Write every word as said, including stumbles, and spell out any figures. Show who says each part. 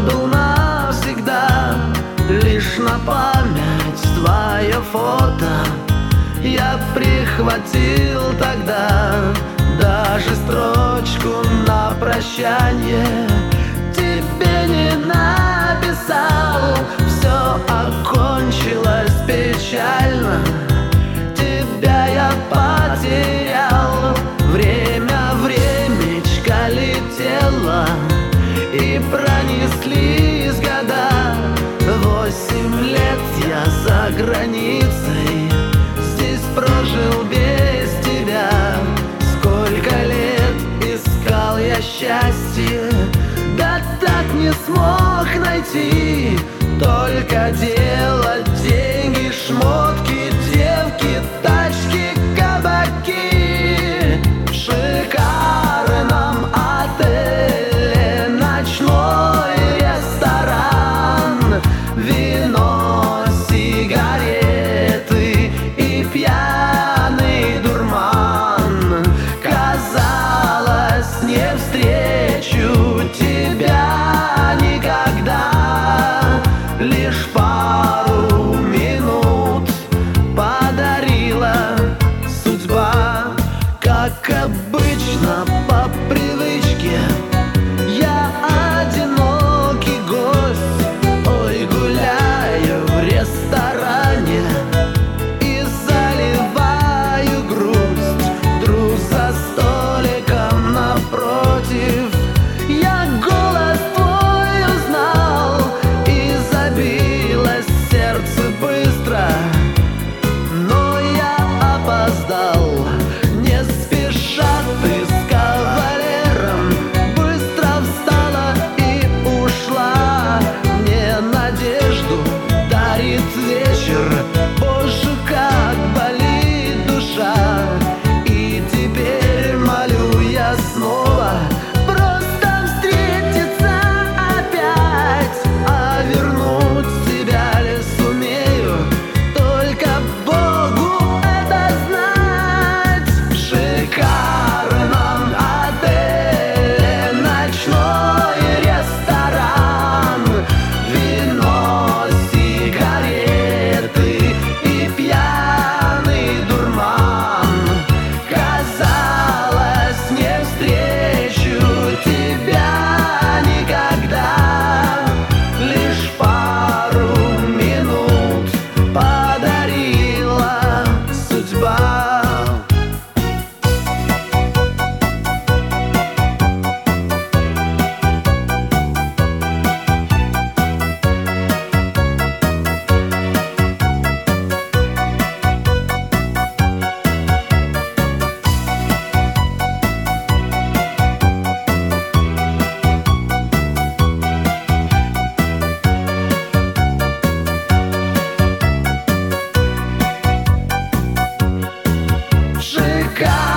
Speaker 1: забыл навсегда, лишь на память твое фото я прихватил тогда. Даже строчку на прощание тебе не написал. Все окончилось печально, тебя я потерял. Время, времечко летело, и пронеслись года. Восемь лет я за границей, здесь прожил без тебя. Сколько лет искал я счастье, да так не смог найти. Только делать деньги, шмотки, девки, тачки, кабаки. В шикарном отеле ночной ресторан, вино, сигареты и пьяный дурман. Казалось, не встречу тебя никогда, лишь пару минут подарила судьба. Как обычно, по привычке, я одинокий гость. Ой, гуляю в ресторане и заливаю грусть. Друг за столиком напротив, я голос твой узнал, и забилось сердце быстро, но я опоздал. Не спеша ты с кавалером быстро встала и ушла. Мне надежду дарит вечер, боже, как болит душа. И теперь молю я снова просто встретиться опять. А вернуть тебя ли сумею, только Богу это знать. В шикарном отеле ночной ресторан, вино, сигареты и пьяный дурман. Казалось, не встречу тебя никогда, лишь пару минут подарила судьба. В шикарном